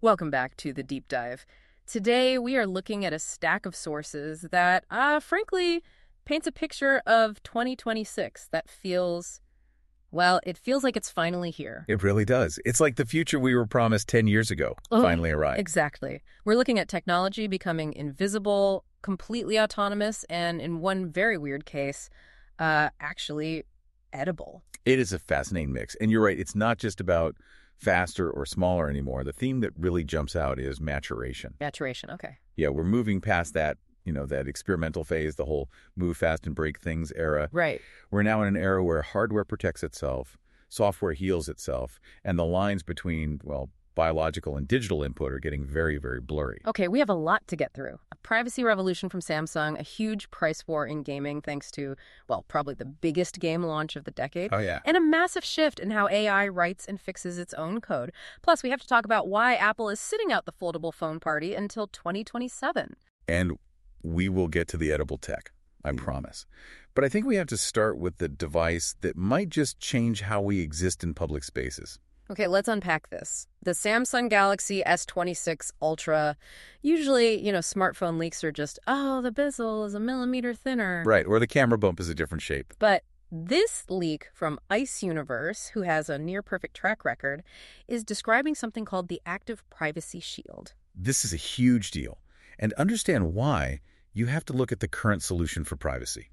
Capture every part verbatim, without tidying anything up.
Welcome back to the Deep Dive. Today, we are looking at a stack of sources that, uh, frankly, paints a picture of twenty twenty-six that feels, well, it feels like it's finally here. It really does. It's like the future we were promised ten years ago Oh, finally arrived. Exactly. We're looking at technology becoming invisible, completely autonomous, and in one very weird case, uh, actually edible. It is a fascinating mix. And you're right, it's not just about faster or smaller anymore. The theme that really jumps out is maturation. Maturation, okay. Yeah, we're moving past that, you know, that experimental phase, the whole move fast and break things era. Right. We're now in an era where hardware protects itself, software heals itself, and the lines between, well, biological and digital input are getting very, very blurry. Okay, we have a lot to get through. A privacy revolution from Samsung, a huge price war in gaming thanks to, well, probably the biggest game launch of the decade. Oh, yeah. And a massive shift in how A I writes and fixes its own code. Plus, we have to talk about why Apple is sitting out the foldable phone party until twenty twenty-seven. And we will get to the edible tech, I promise. But I think we have to start with the device that might just change how we exist in public spaces. Okay, let's unpack this. The Samsung Galaxy S twenty-six Ultra, usually, you know, smartphone leaks are just, oh, the bezel is a millimeter thinner. Right, or the camera bump is a different shape. But this leak from Ice Universe, who has a near-perfect track record, is describing something called the Active Privacy Shield. This is a huge deal. And to understand why, you have to look at the current solution for privacy.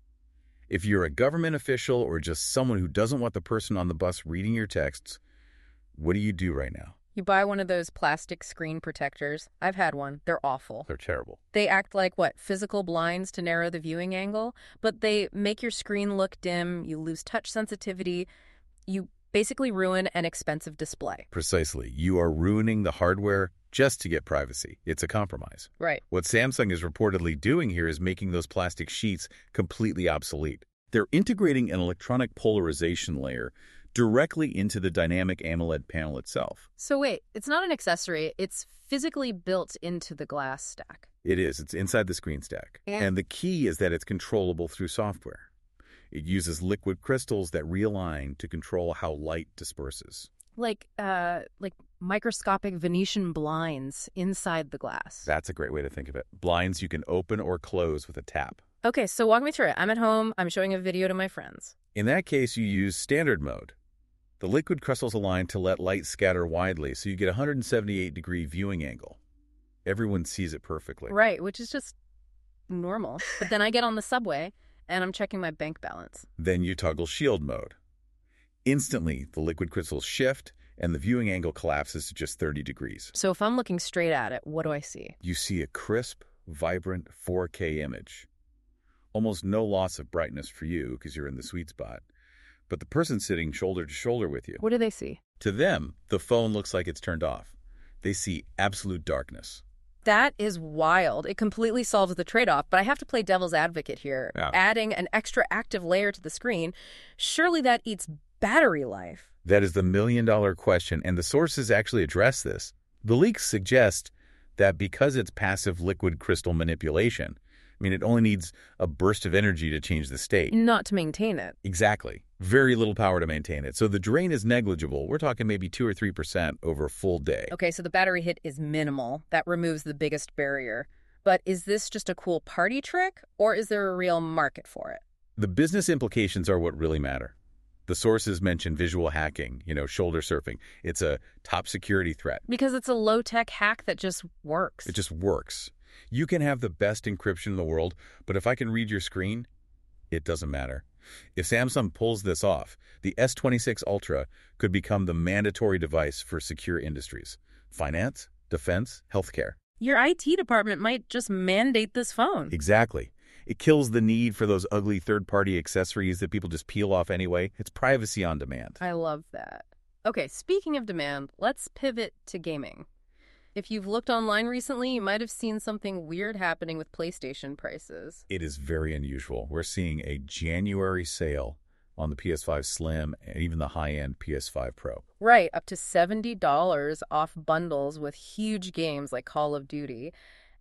If you're a government official or just someone who doesn't want the person on the bus reading your texts, what do you do right now? You buy one of those plastic screen protectors. I've had one. They're awful. They're terrible. They act like, what, physical blinds to narrow the viewing angle? But they make your screen look dim, you lose touch sensitivity, you basically ruin an expensive display. Precisely. You are ruining the hardware just to get privacy. It's a compromise. Right. What Samsung is reportedly doing here is making those plastic sheets completely obsolete. They're integrating an electronic polarization layer directly into the dynamic AMOLED panel itself. So wait, it's not an accessory. It's physically built into the glass stack. It is. It's inside the screen stack. Yeah. And the key is that it's controllable through software. It uses liquid crystals that realign to control how light disperses. Like, uh, like microscopic Venetian blinds inside the glass. That's a great way to think of it. Blinds you can open or close with a tap. Okay, so walk me through it. I'm at home. I'm showing a video to my friends. In that case, you use standard mode. The liquid crystals align to let light scatter widely, so you get a one hundred seventy-eight degree viewing angle. Everyone sees it perfectly. Right, which is just normal. But then I get on the subway, and I'm checking my bank balance. Then you toggle shield mode. Instantly, the liquid crystals shift, and the viewing angle collapses to just thirty degrees. So if I'm looking straight at it, what do I see? You see a crisp, vibrant four K image. Almost no loss of brightness for you because you're in the sweet spot. But the person sitting shoulder to shoulder with you, What do they see? to them, the phone looks like it's turned off. They see absolute darkness. That is wild. It completely solves the trade-off, but I have to play devil's advocate here. Yeah. Adding an extra active layer to the screen, surely that eats battery life. That is the million-dollar question, and the sources actually address this. The leaks suggest that because it's passive liquid crystal manipulation, I mean, it only needs a burst of energy to change the state. Not to maintain it. Exactly. Very little power to maintain it. So the drain is negligible. We're talking maybe two or three percent over a full day. Okay, so the battery hit is minimal. That removes the biggest barrier. But is this just a cool party trick, or is there a real market for it? The business implications are what really matter. The sources mention visual hacking, you know, shoulder surfing. It's a top security threat. Because it's a low-tech hack that just works. It just works. You can have the best encryption in the world, but if I can read your screen, it doesn't matter. If Samsung pulls this off, the S twenty-six Ultra could become the mandatory device for secure industries. Finance, defense, healthcare. Your I T department might just mandate this phone. Exactly. It kills the need for those ugly third-party accessories that people just peel off anyway. It's privacy on demand. I love that. Okay, speaking of demand, let's pivot to gaming. If you've looked online recently, you might have seen something weird happening with PlayStation prices. It is very unusual. We're seeing a January sale on the P S five Slim and even the high-end P S five Pro. Right, up to seventy dollars off bundles with huge games like Call of Duty.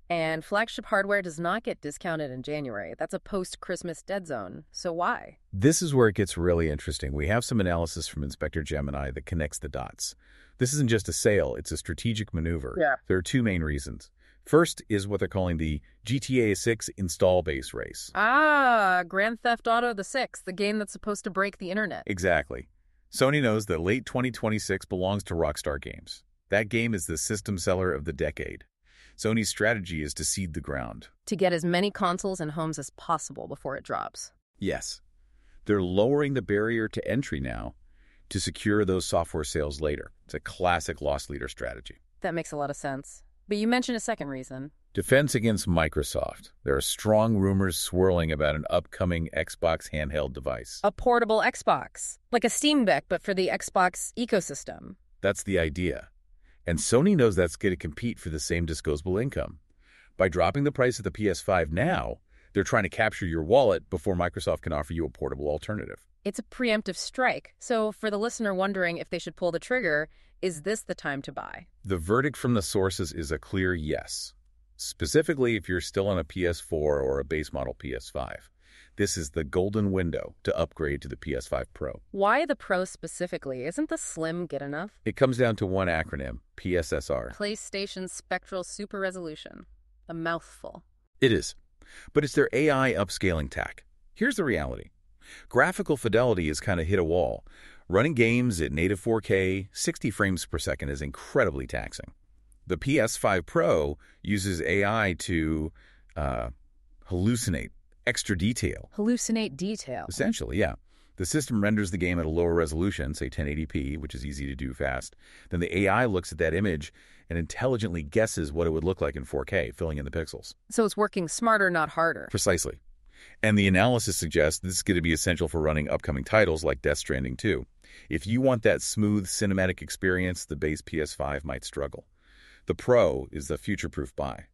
And flagship hardware does not get discounted in January. That's a post-Christmas dead zone. So why? This is where it gets really interesting. We have some analysis from Inspector Gemini that connects the dots. This isn't just a sale, it's a strategic maneuver. Yeah. There are two main reasons. First is what they're calling the G T A six install base race. Ah, Grand Theft Auto the sixth, the game that's supposed to break the internet. Exactly. Sony knows that late twenty twenty-six belongs to Rockstar Games. That game is the system seller of the decade. Sony's strategy is to seed the ground. To get as many consoles and homes as possible before it drops. Yes. They're lowering the barrier to entry now to secure those software sales later. It's a classic loss leader strategy. That makes a lot of sense. But you mentioned a second reason. Defense against Microsoft. There are strong rumors swirling about an upcoming Xbox handheld device. A portable Xbox. Like a Steam Deck, but for the Xbox ecosystem. That's the idea. And Sony knows that's going to compete for the same disposable income. By dropping the price of the P S five now, they're trying to capture your wallet before Microsoft can offer you a portable alternative. It's a preemptive strike. So for the listener wondering if they should pull the trigger, is this the time to buy? The verdict from the sources is a clear yes. Specifically, if you're still on a P S four or a base model P S five. This is the golden window to upgrade to the P S five Pro. Why the Pro specifically? Isn't the Slim good enough? It comes down to one acronym, P S S R. PlayStation Spectral Super Resolution. A mouthful. It is. But it's their A I upscaling tack. Here's the reality. Graphical fidelity has kind of hit a wall. Running games at native four K, sixty frames per second is incredibly taxing. The P S five Pro uses A I to uh, hallucinate extra detail. Hallucinate detail. Essentially, yeah. The system renders the game at a lower resolution, say ten eighty p, which is easy to do fast. Then the A I looks at that image and intelligently guesses what it would look like in four K, filling in the pixels. So it's working smarter, not harder. Precisely. And the analysis suggests this is going to be essential for running upcoming titles like Death Stranding two. If you want that smooth cinematic experience, the base P S five might struggle. The Pro is the future-proof buy.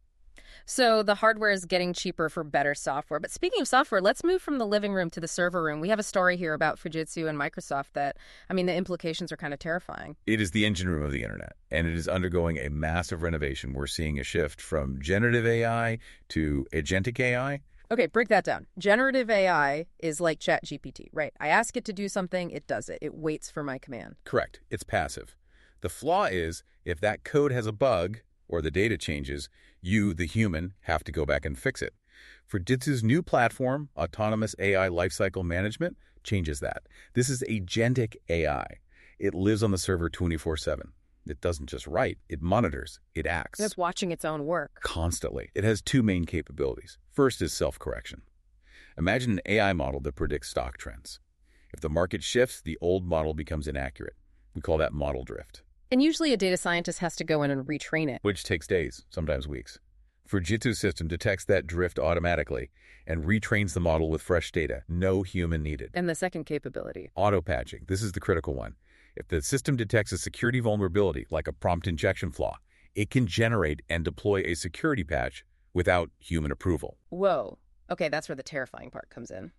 So the hardware is getting cheaper for better software. But speaking of software, let's move from the living room to the server room. We have a story here about Fujitsu and Microsoft that, I mean, the implications are kind of terrifying. It is the engine room of the internet, and it is undergoing a massive renovation. We're seeing a shift from generative A I to agentic A I. Okay, break that down. Generative A I is like ChatGPT, right? I ask it to do something, it does it. It waits for my command. Correct. It's passive. The flaw is if that code has a bug or the data changes, you, the human, have to go back and fix it. Fujitsu's new platform, Autonomous A I Lifecycle Management, changes that. This is agentic A I. It lives on the server twenty-four seven. It doesn't just write, it monitors, it acts. It's watching its own work. Constantly. It has two main capabilities. First is self-correction. Imagine an A I model that predicts stock trends. If the market shifts, the old model becomes inaccurate. We call that model drift. And usually a data scientist has to go in and retrain it. Which takes days, sometimes weeks. Fujitsu's system detects that drift automatically and retrains the model with fresh data, no human needed. And the second capability? Auto-patching. This is the critical one. If the system detects a security vulnerability, like a prompt injection flaw, it can generate and deploy a security patch without human approval. Whoa. Okay, that's where the terrifying part comes in.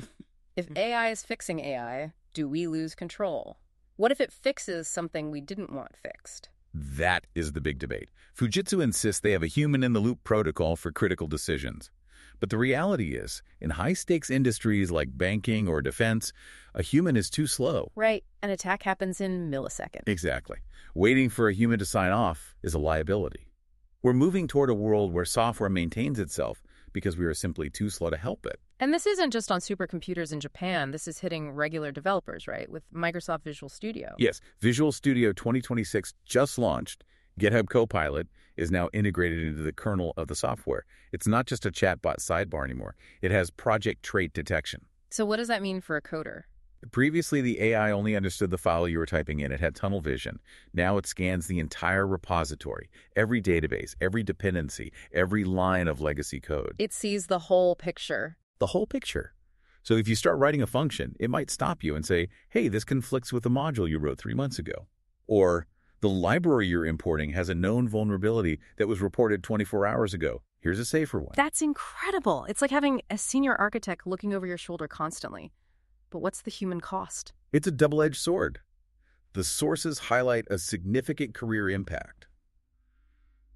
If A I is fixing A I, do we lose control? What if it fixes something we didn't want fixed? That is the big debate. Fujitsu insists they have a human-in-the-loop protocol for critical decisions. But the reality is, in high-stakes industries like banking or defense, a human is too slow. Right. An attack happens in milliseconds. Exactly. Waiting for a human to sign off is a liability. We're moving toward a world where software maintains itself because we are simply too slow to help it. And this isn't just on supercomputers in Japan. This is hitting regular developers, right, with Microsoft Visual Studio. Yes, Visual Studio twenty twenty-six just launched. GitHub Copilot is now integrated into the kernel of the software. It's not just a chatbot sidebar anymore. It has project trait detection. So what does that mean for a coder? Previously, the A I only understood the file you were typing in. It had tunnel vision. Now it scans the entire repository, every database, every dependency, every line of legacy code. It sees the whole picture. The whole picture. So if you start writing a function, it might stop you and say, hey, this conflicts with the module you wrote three months ago. Or the library you're importing has a known vulnerability that was reported twenty-four hours ago. Here's a safer one. That's incredible. It's like having a senior architect looking over your shoulder constantly. But what's the human cost? It's a double-edged sword. The sources highlight a significant career impact.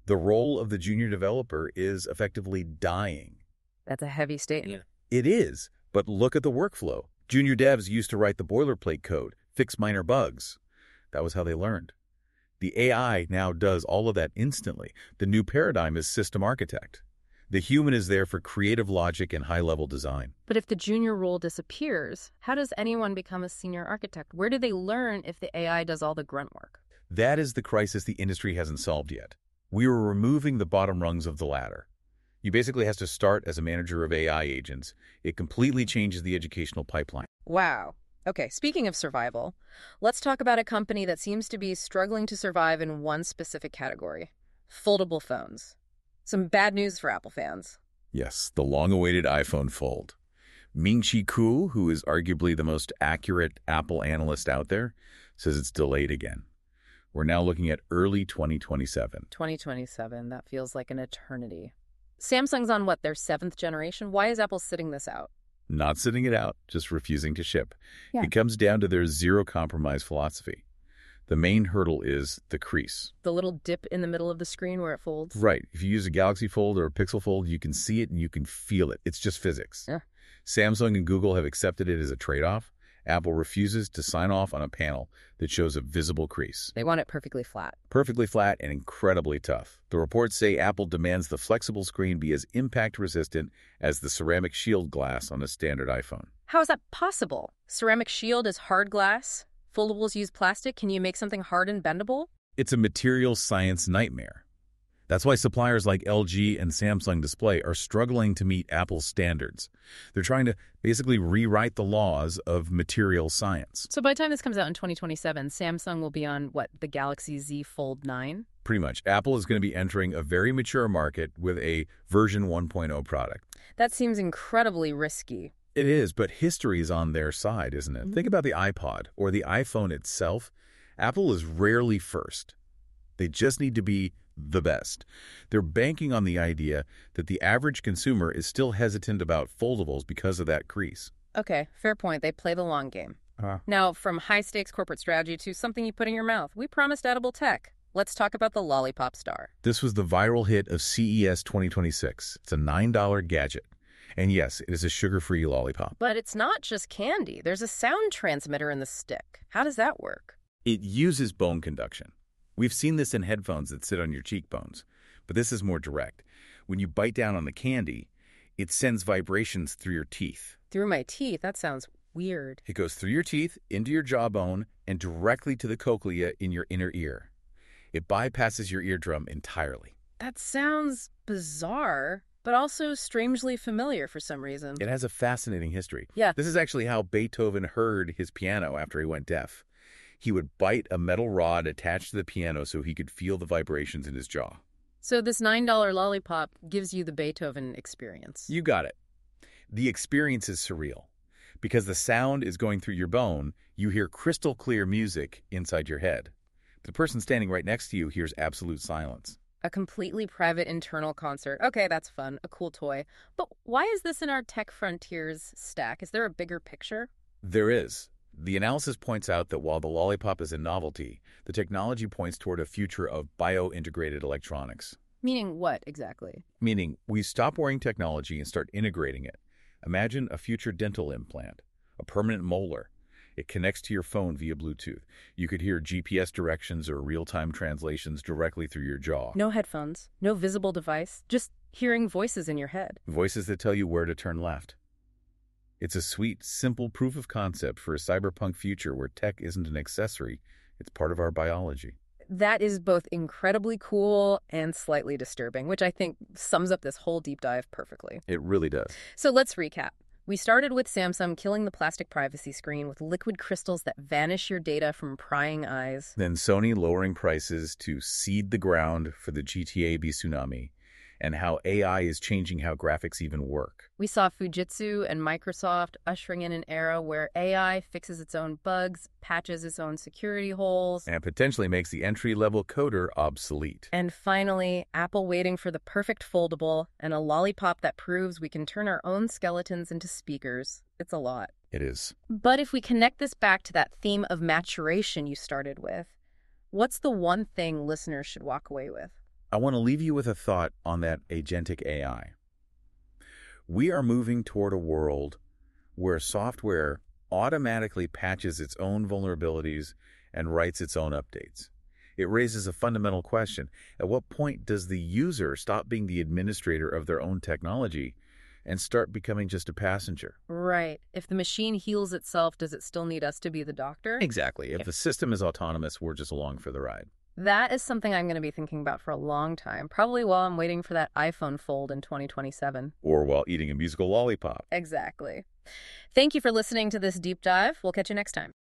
The role of the junior developer is effectively dying. That's a heavy statement. It is, but look at the workflow. Junior devs used to write the boilerplate code, fix minor bugs. That was how they learned. The A I now does all of that instantly. The new paradigm is system architect. The human is there for creative logic and high-level design. But if the junior role disappears, how does anyone become a senior architect? Where do they learn if the A I does all the grunt work? That is the crisis the industry hasn't solved yet. We are removing the bottom rungs of the ladder. You basically have to start as a manager of A I agents. It completely changes the educational pipeline. Wow. Okay, speaking of survival, let's talk about a company that seems to be struggling to survive in one specific category: foldable phones. Some bad news for Apple fans. Yes, the long-awaited iPhone Fold. Ming-Chi Kuo, who is arguably the most accurate Apple analyst out there, says it's delayed again. We're now looking at early twenty twenty-seven. twenty twenty-seven, that feels like an eternity. Samsung's on what, their seventh generation? Why is Apple sitting this out? Not sitting it out, just refusing to ship. Yeah. It comes down to their zero-compromise philosophy. The main hurdle is the crease. The little dip in the middle of the screen where it folds? Right. If you use a Galaxy Fold or a Pixel Fold, you can see it and you can feel it. It's just physics. Yeah. Samsung and Google have accepted it as a trade-off. Apple refuses to sign off on a panel that shows a visible crease. They want it perfectly flat. Perfectly flat and incredibly tough. The reports say Apple demands the flexible screen be as impact-resistant as the ceramic shield glass on a standard iPhone. How is that possible? Ceramic shield is hard glass. Foldables use plastic. Can you make something hard and bendable? It's a material science nightmare. That's why suppliers like L G and Samsung Display are struggling to meet Apple's standards. They're trying to basically rewrite the laws of material science. So by the time this comes out in twenty twenty-seven, Samsung will be on, what, the Galaxy Z Fold nine? Pretty much. Apple is going to be entering a very mature market with a version one point oh product. That seems incredibly risky. It is, but history is on their side, isn't it? Mm-hmm. Think about the iPod or the iPhone itself. Apple is rarely first. They just need to be the best. They're banking on the idea that the average consumer is still hesitant about foldables because of that crease. Okay, fair point. They play the long game. Uh, now, from high-stakes corporate strategy to something you put in your mouth, we promised edible tech. Let's talk about the Lollipop Star. This was the viral hit of C E S twenty twenty-six. It's a nine dollar gadget. And yes, it is a sugar-free lollipop. But it's not just candy. There's a sound transmitter in the stick. How does that work? It uses bone conduction. We've seen this in headphones that sit on your cheekbones, but this is more direct. When you bite down on the candy, it sends vibrations through your teeth. Through my teeth? That sounds weird. It goes through your teeth, into your jawbone, and directly to the cochlea in your inner ear. It bypasses your eardrum entirely. That sounds bizarre, but also strangely familiar for some reason. It has a fascinating history. Yeah. This is actually how Beethoven heard his piano after he went deaf. He would bite a metal rod attached to the piano so he could feel the vibrations in his jaw. So this nine dollar lollipop gives you the Beethoven experience. You got it. The experience is surreal. Because the sound is going through your bone, you hear crystal clear music inside your head. The person standing right next to you hears absolute silence. A completely private internal concert. Okay, that's fun. A cool toy. But why is this in our Tech Frontiers stack? Is there a bigger picture? There is. The analysis points out that while the lollipop is a novelty, the technology points toward a future of bio-integrated electronics. Meaning what, exactly? Meaning, we stop wearing technology and start integrating it. Imagine a future dental implant, a permanent molar. It connects to your phone via Bluetooth. You could hear G P S directions or real-time translations directly through your jaw. No headphones, no visible device, just hearing voices in your head. Voices that tell you where to turn left. It's a sweet, simple proof of concept for a cyberpunk future where tech isn't an accessory, it's part of our biology. That is both incredibly cool and slightly disturbing, which I think sums up this whole deep dive perfectly. It really does. So let's recap. We started with Samsung killing the plastic privacy screen with liquid crystals that vanish your data from prying eyes. Then Sony lowering prices to seed the ground for the G T A B tsunami, and how A I is changing how graphics even work. We saw Fujitsu and Microsoft ushering in an era where A I fixes its own bugs, patches its own security holes, and potentially makes the entry-level coder obsolete. And finally, Apple waiting for the perfect foldable and a lollipop that proves we can turn our own skeletons into speakers. It's a lot. It is. But if we connect this back to that theme of maturation you started with, what's the one thing listeners should walk away with? I want to leave you with a thought on that agentic A I. We are moving toward a world where software automatically patches its own vulnerabilities and writes its own updates. It raises a fundamental question. At what point does the user stop being the administrator of their own technology and start becoming just a passenger? Right. If the machine heals itself, does it still need us to be the doctor? Exactly. If the system is autonomous, we're just along for the ride. That is something I'm going to be thinking about for a long time, probably while I'm waiting for that iPhone Fold in twenty twenty-seven. Or while eating a musical lollipop. Exactly. Thank you for listening to this deep dive. We'll catch you next time.